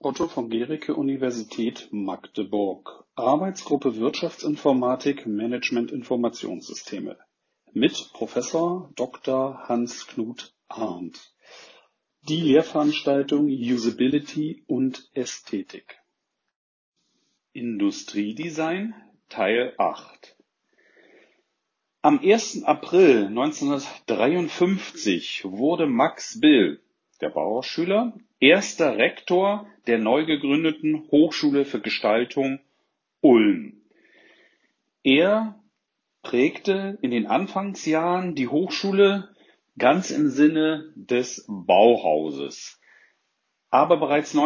Otto von Guericke Universität Magdeburg. Arbeitsgruppe Wirtschaftsinformatik Management Informationssysteme mit Professor Dr. Hans-Knut Arndt. Die Lehrveranstaltung Usability und Ästhetik. Industriedesign Teil 8. Am 1. April 1953 wurde Max Bill, der Bauhausschüler, erster Rektor der neu gegründeten Hochschule für Gestaltung Ulm. Er prägte in den Anfangsjahren die Hochschule ganz im Sinne des Bauhauses. Aber bereits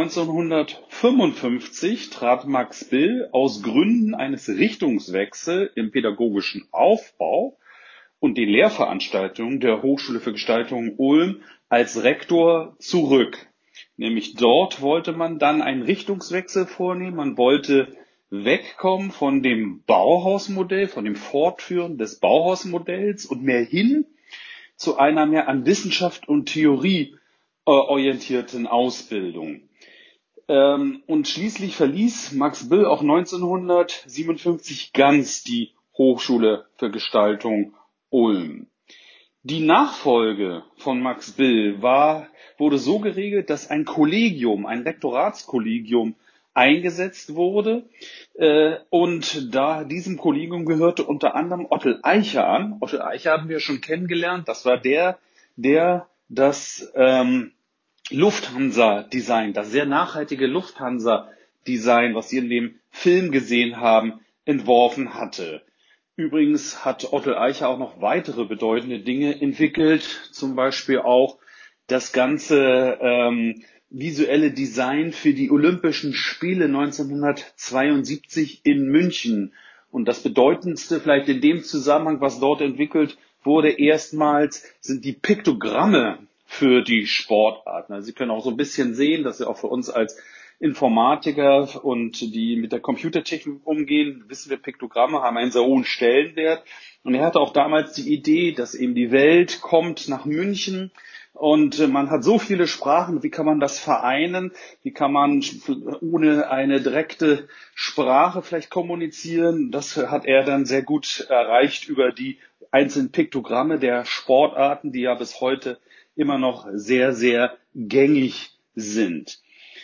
1955 trat Max Bill aus Gründen eines Richtungswechsels im pädagogischen Aufbau und den Lehrveranstaltungen der Hochschule für Gestaltung Ulm als Rektor zurück. Nämlich dort wollte man dann einen Richtungswechsel vornehmen. Man wollte wegkommen von dem Bauhausmodell, von dem Fortführen des Bauhausmodells und mehr hin zu einer mehr an Wissenschaft und Theorie orientierten Ausbildung. Und schließlich verließ Max Bill auch 1957 ganz die Hochschule für Gestaltung Ulm. Die Nachfolge von Max Bill wurde so geregelt, dass ein Kollegium, ein Rektoratskollegium eingesetzt wurde. Und diesem Kollegium gehörte unter anderem Otto Eicher an. Otto Eicher haben wir schon kennengelernt. Das war der das Lufthansa-Design, das sehr nachhaltige Lufthansa-Design, was Sie in dem Film gesehen haben, entworfen hatte. Übrigens hat Otto Eicher auch noch weitere bedeutende Dinge entwickelt, zum Beispiel auch das ganze visuelle Design für die Olympischen Spiele 1972 in München. Und das Bedeutendste vielleicht in dem Zusammenhang, was dort entwickelt wurde, erstmals sind die Piktogramme für die Sportarten. Also Sie können auch so ein bisschen sehen, dass auch für uns als Informatiker und die mit der Computertechnik umgehen, wissen wir, Piktogramme haben einen sehr hohen Stellenwert. Und er hatte auch damals die Idee, dass eben die Welt kommt nach München und man hat so viele Sprachen, wie kann man das vereinen? Wie kann man ohne eine direkte Sprache vielleicht kommunizieren? Das hat er dann sehr gut erreicht über die einzelnen Piktogramme der Sportarten, die ja bis heute immer noch sehr, sehr gängig sind.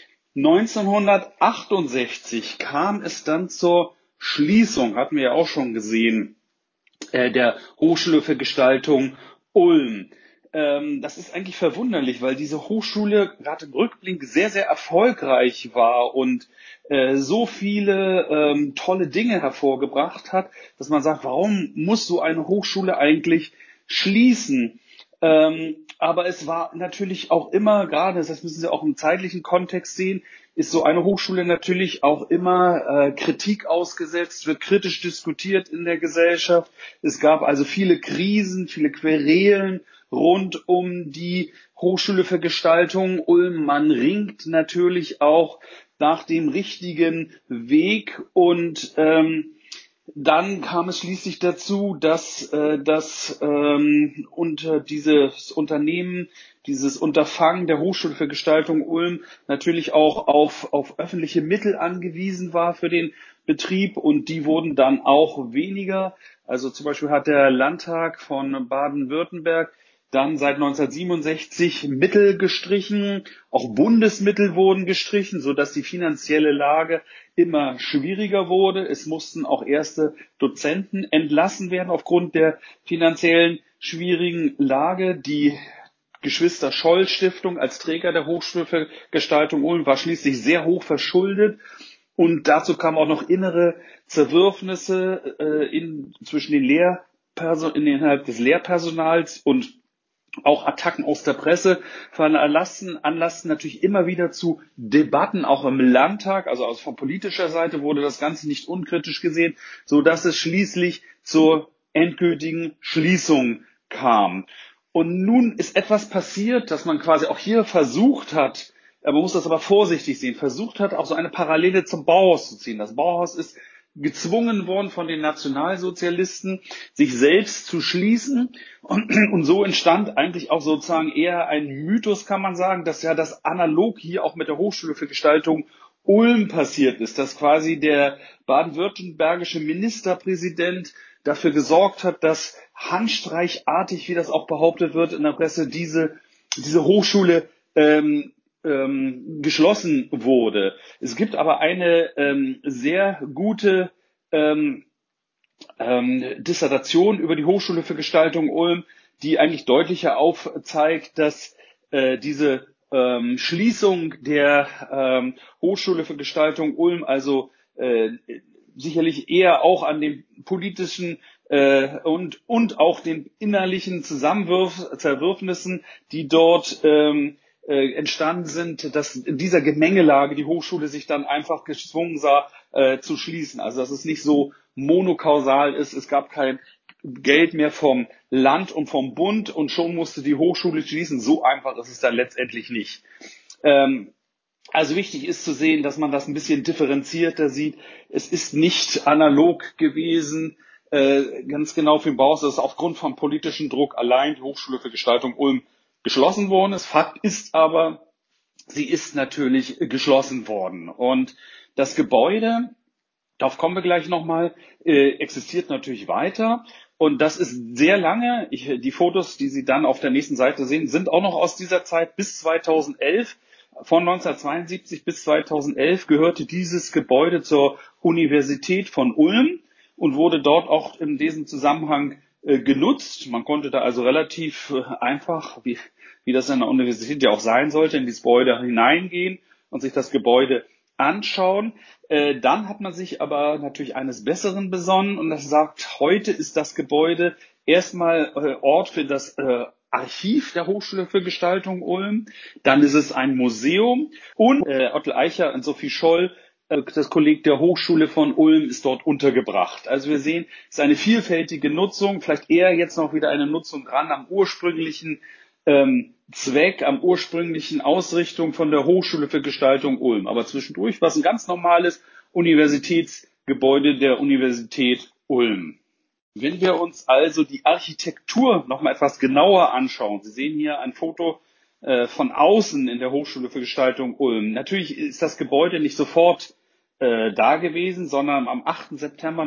1968 kam es dann zur Schließung, hatten wir ja auch schon gesehen, der Hochschule für Gestaltung Ulm. Das ist eigentlich verwunderlich, weil diese Hochschule gerade im Rückblick sehr, sehr erfolgreich war und so viele tolle Dinge hervorgebracht hat, dass man sagt, warum muss so eine Hochschule eigentlich schließen? Aber es war natürlich auch immer, gerade, das müssen Sie auch im zeitlichen Kontext sehen, ist so eine Hochschule natürlich auch immer Kritik ausgesetzt, wird kritisch diskutiert in der Gesellschaft. Es gab also viele Krisen, viele Querelen rund um die Hochschule für Gestaltung Ulm. Man ringt natürlich auch nach dem richtigen Weg und dann kam es schließlich dazu, dass unter dieses Unternehmen, dieses Unterfangen der Hochschule für Gestaltung Ulm natürlich auch auf öffentliche Mittel angewiesen war für den Betrieb und die wurden dann auch weniger. Also zum Beispiel hat der Landtag von Baden-Württemberg dann seit 1967 Mittel gestrichen, auch Bundesmittel wurden gestrichen, sodass die finanzielle Lage immer schwieriger wurde. Es mussten auch erste Dozenten entlassen werden aufgrund der finanziellen schwierigen Lage. Die Geschwister-Scholl-Stiftung als Träger der Hochschule für Gestaltung Ulm war schließlich sehr hoch verschuldet. Und dazu kamen auch noch innere Zerwürfnisse zwischen den innerhalb des Lehrpersonals und auch Attacken aus der Presse veranlassten natürlich immer wieder zu Debatten, auch im Landtag, also von politischer Seite wurde das Ganze nicht unkritisch gesehen, so dass es schließlich zur endgültigen Schließung kam. Und nun ist etwas passiert, dass man quasi auch hier versucht hat, man muss das aber vorsichtig sehen, versucht hat, auch so eine Parallele zum Bauhaus zu ziehen. Das Bauhaus ist gezwungen worden von den Nationalsozialisten, sich selbst zu schließen. Und so entstand eigentlich auch sozusagen eher ein Mythos, kann man sagen, dass ja das analog hier auch mit der Hochschule für Gestaltung Ulm passiert ist, dass quasi der baden-württembergische Ministerpräsident dafür gesorgt hat, dass handstreichartig, wie das auch behauptet wird in der Presse, diese Hochschule geschlossen wurde. Es gibt aber eine sehr gute Dissertation über die Hochschule für Gestaltung Ulm, die eigentlich deutlicher aufzeigt, dass diese Schließung der Hochschule für Gestaltung Ulm also sicherlich eher auch an den politischen und auch den innerlichen Zerwürfnissen, die dort entstanden sind, dass in dieser Gemengelage die Hochschule sich dann einfach gezwungen sah, zu schließen. Also dass es nicht so monokausal ist, es gab kein Geld mehr vom Land und vom Bund und schon musste die Hochschule schließen. So einfach ist es dann letztendlich nicht. Also wichtig ist zu sehen, dass man das ein bisschen differenzierter sieht. Es ist nicht analog gewesen, ganz genau für den Bauhaus, dass aufgrund von politischem Druck allein die Hochschule für Gestaltung Ulm geschlossen worden ist. Fakt ist aber, sie ist natürlich geschlossen worden. Und das Gebäude, darauf kommen wir gleich nochmal, existiert natürlich weiter. Und das ist sehr lange, die Fotos, die Sie dann auf der nächsten Seite sehen, sind auch noch aus dieser Zeit bis 2011. Von 1972 bis 2011 gehörte dieses Gebäude zur Universität von Ulm und wurde dort auch in diesem Zusammenhang genutzt. Man konnte da also relativ einfach, wie das an der Universität ja auch sein sollte, in dieses Gebäude hineingehen und sich das Gebäude anschauen. Dann hat man sich aber natürlich eines Besseren besonnen und das sagt, heute ist das Gebäude erstmal Ort für das Archiv der Hochschule für Gestaltung Ulm. Dann ist es ein Museum und Otto Eicher und Sophie Scholl, das Kolleg der Hochschule von Ulm, ist dort untergebracht. Also wir sehen, es ist eine vielfältige Nutzung, vielleicht eher jetzt noch wieder eine Nutzung dran am ursprünglichen Zweck, am ursprünglichen Ausrichtung von der Hochschule für Gestaltung Ulm. Aber zwischendurch war es ein ganz normales Universitätsgebäude der Universität Ulm. Wenn wir uns also die Architektur noch mal etwas genauer anschauen, Sie sehen hier ein Foto von außen in der Hochschule für Gestaltung Ulm. Natürlich ist das Gebäude nicht sofort da gewesen, sondern am 8. September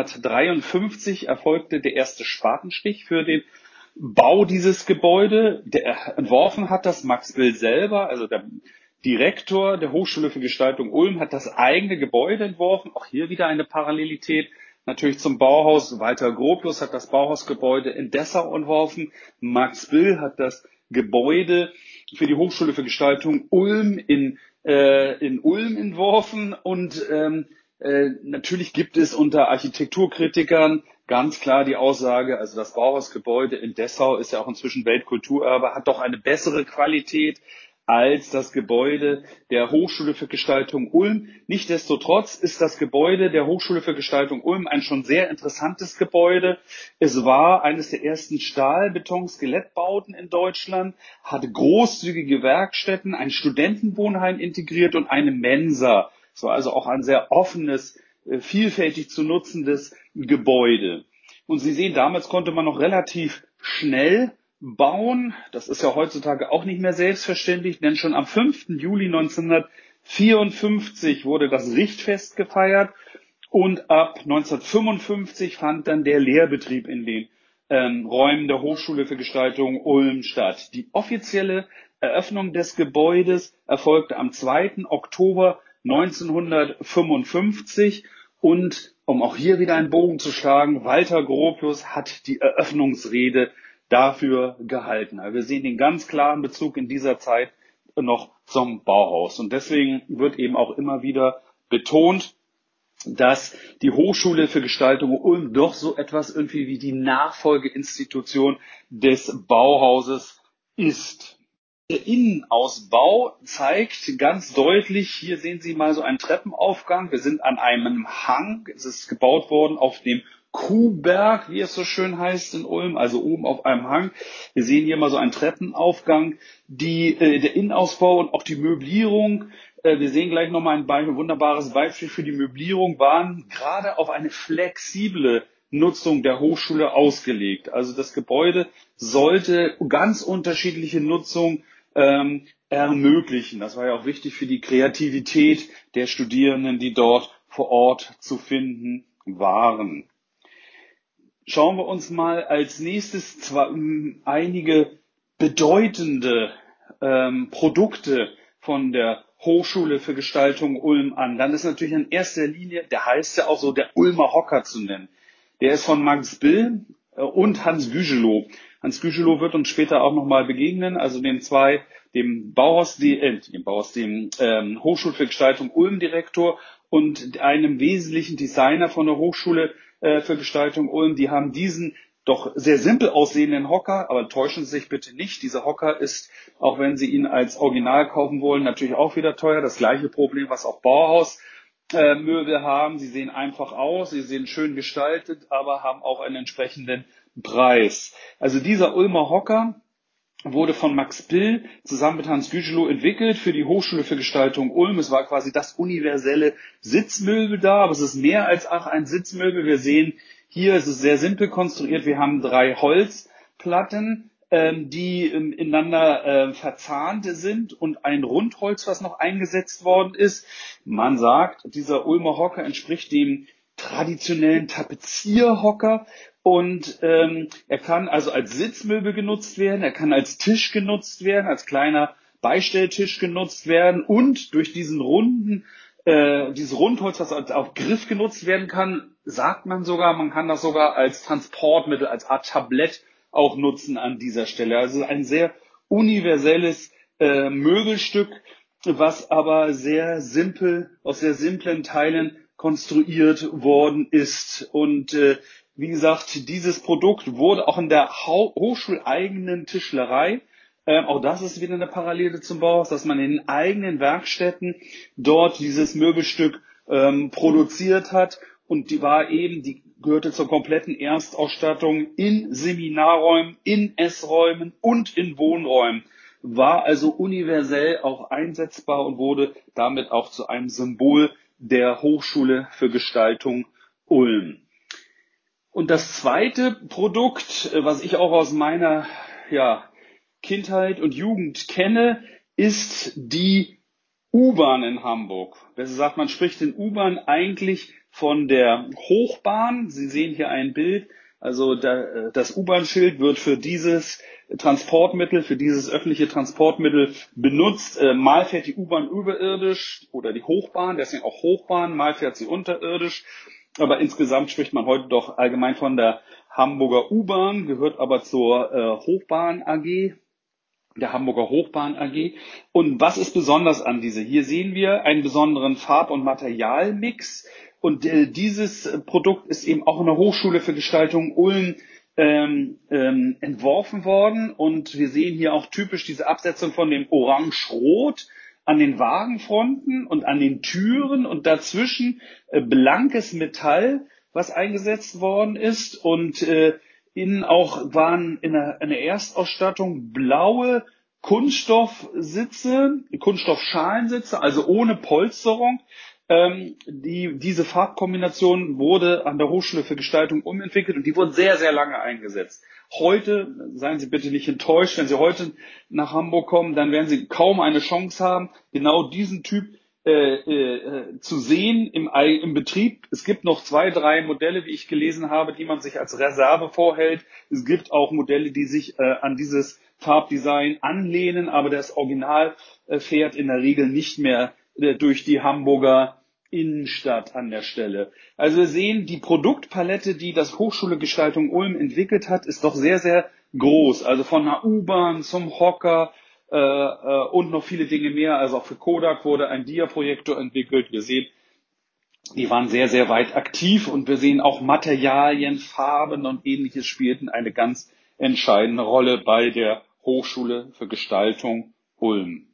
1953 erfolgte der erste Spatenstich für den Bau dieses Gebäude. Entworfen hat das Max Bill selber, also der Direktor der Hochschule für Gestaltung Ulm hat das eigene Gebäude entworfen. Auch hier wieder eine Parallelität natürlich zum Bauhaus. Walter Gropius hat das Bauhausgebäude in Dessau entworfen. Max Bill hat das Gebäude für die Hochschule für Gestaltung Ulm in Ulm entworfen. Und natürlich gibt es unter Architekturkritikern ganz klar die Aussage, also das Bauhausgebäude in Dessau ist ja auch inzwischen Weltkulturerbe, hat doch eine bessere Qualität als das Gebäude der Hochschule für Gestaltung Ulm. Nichtsdestotrotz ist das Gebäude der Hochschule für Gestaltung Ulm ein schon sehr interessantes Gebäude. Es war eines der ersten Stahl-Beton-Skelettbauten in Deutschland, hatte großzügige Werkstätten, ein Studentenwohnheim integriert und eine Mensa. Es war also auch ein sehr offenes, vielfältig zu nutzendes Gebäude. Und Sie sehen, damals konnte man noch relativ schnell bauen. Das ist ja heutzutage auch nicht mehr selbstverständlich, denn schon am 5. Juli 1954 wurde das Richtfest gefeiert und ab 1955 fand dann der Lehrbetrieb in den Räumen der Hochschule für Gestaltung Ulm statt. Die offizielle Eröffnung des Gebäudes erfolgte am 2. Oktober 1955 und um auch hier wieder einen Bogen zu schlagen, Walter Gropius hat die Eröffnungsrede dafür gehalten. Also wir sehen den ganz klaren Bezug in dieser Zeit noch zum Bauhaus. Und deswegen wird eben auch immer wieder betont, dass die Hochschule für Gestaltung Ulm doch so etwas irgendwie wie die Nachfolgeinstitution des Bauhauses ist. Der Innenausbau zeigt ganz deutlich, hier sehen Sie mal so einen Treppenaufgang. Wir sind an einem Hang. Es ist gebaut worden auf dem Kuhberg, wie es so schön heißt in Ulm, also oben auf einem Hang. Wir sehen hier mal so einen Treppenaufgang. Der Innenausbau und auch die Möblierung Wir sehen gleich nochmal ein wunderbares Beispiel für die Möblierung, waren gerade auf eine flexible Nutzung der Hochschule ausgelegt. Also das Gebäude sollte ganz unterschiedliche Nutzung ermöglichen. Das war ja auch wichtig für die Kreativität der Studierenden, die dort vor Ort zu finden waren. Schauen wir uns mal als nächstes einige bedeutende Produkte von der Hochschule für Gestaltung Ulm an. Dann ist natürlich in erster Linie, der heißt ja auch so, der Ulmer Hocker zu nennen. Der ist von Max Bill und Hans Gügelow. Hans Gügelow wird uns später auch nochmal begegnen, also dem Hochschul für Gestaltung Ulm Direktor und einem wesentlichen Designer von der Hochschule für Gestaltung Ulm. Die haben diesen doch sehr simpel aussehenden Hocker, aber täuschen Sie sich bitte nicht. Dieser Hocker ist, auch wenn Sie ihn als Original kaufen wollen, natürlich auch wieder teuer. Das gleiche Problem, was auch Bauhaus-Möbel haben. Sie sehen einfach aus, sie sehen schön gestaltet, aber haben auch einen entsprechenden Preis. Also dieser Ulmer Hocker wurde von Max Bill zusammen mit Hans Gügelow entwickelt für die Hochschule für Gestaltung Ulm. Es war quasi das universelle Sitzmöbel da, aber es ist mehr als ein Sitzmöbel. Wir sehen hier, es ist sehr simpel konstruiert. Wir haben 3 Holzplatten, die ineinander verzahnt sind und ein Rundholz, was noch eingesetzt worden ist. Man sagt, dieser Ulmer Hocker entspricht dem traditionellen Tapezierhocker und er kann also als Sitzmöbel genutzt werden, er kann als Tisch genutzt werden, als kleiner Beistelltisch genutzt werden und durch dieses Rundholz, was als auch Griff genutzt werden kann, sagt man sogar, man kann das sogar als Transportmittel, als Art Tablett auch nutzen an dieser Stelle. Also ein sehr universelles Möbelstück, was aber sehr simpel, aus sehr simplen Teilen konstruiert worden ist. Und wie gesagt, dieses Produkt wurde auch in der hochschuleigenen Tischlerei, auch das ist wieder eine Parallele zum Bauhaus, dass man in den eigenen Werkstätten dort dieses Möbelstück produziert hat. Und die gehörte zur kompletten Erstausstattung in Seminarräumen, in Essräumen und in Wohnräumen, war also universell auch einsetzbar und wurde damit auch zu einem Symbol der Hochschule für Gestaltung Ulm. Und das zweite Produkt, was ich auch aus meiner Kindheit und Jugend kenne, ist die U-Bahn in Hamburg. Besser sagt, man spricht in U-Bahn eigentlich von der Hochbahn. Sie sehen hier ein Bild. Also das U-Bahn-Schild wird für dieses Transportmittel, für dieses öffentliche Transportmittel benutzt. Mal fährt die U-Bahn überirdisch oder die Hochbahn, deswegen auch Hochbahn, mal fährt sie unterirdisch. Aber insgesamt spricht man heute doch allgemein von der Hamburger U-Bahn, gehört aber zur Hochbahn AG, der Hamburger Hochbahn AG. Und was ist besonders an diese? Hier sehen wir einen besonderen Farb- und Materialmix. Und dieses Produkt ist eben auch in der Hochschule für Gestaltung Ulm entworfen worden. Und wir sehen hier auch typisch diese Absetzung von dem Orange-Rot an den Wagenfronten und an den Türen und dazwischen blankes Metall, was eingesetzt worden ist. Und innen auch waren in der Erstausstattung blaue Kunststoffschalensitze, also ohne Polsterung. Diese Farbkombination wurde an der Hochschule für Gestaltung umentwickelt und die wurden sehr, sehr lange eingesetzt. Heute, seien Sie bitte nicht enttäuscht, wenn Sie heute nach Hamburg kommen, dann werden Sie kaum eine Chance haben, genau diesen Typ zu sehen im Betrieb. Es gibt noch 2, 3 Modelle, wie ich gelesen habe, die man sich als Reserve vorhält. Es gibt auch Modelle, die sich an dieses Farbdesign anlehnen, aber das Original fährt in der Regel nicht mehr durch die Hamburger Innenstadt an der Stelle. Also wir sehen, die Produktpalette, die das Hochschule Gestaltung Ulm entwickelt hat, ist doch sehr, sehr groß. Also von einer U-Bahn zum Hocker, und noch viele Dinge mehr. Also auch für Kodak wurde ein Dia-Projektor entwickelt. Wir sehen, die waren sehr, sehr weit aktiv und wir sehen auch Materialien, Farben und ähnliches spielten eine ganz entscheidende Rolle bei der Hochschule für Gestaltung Ulm.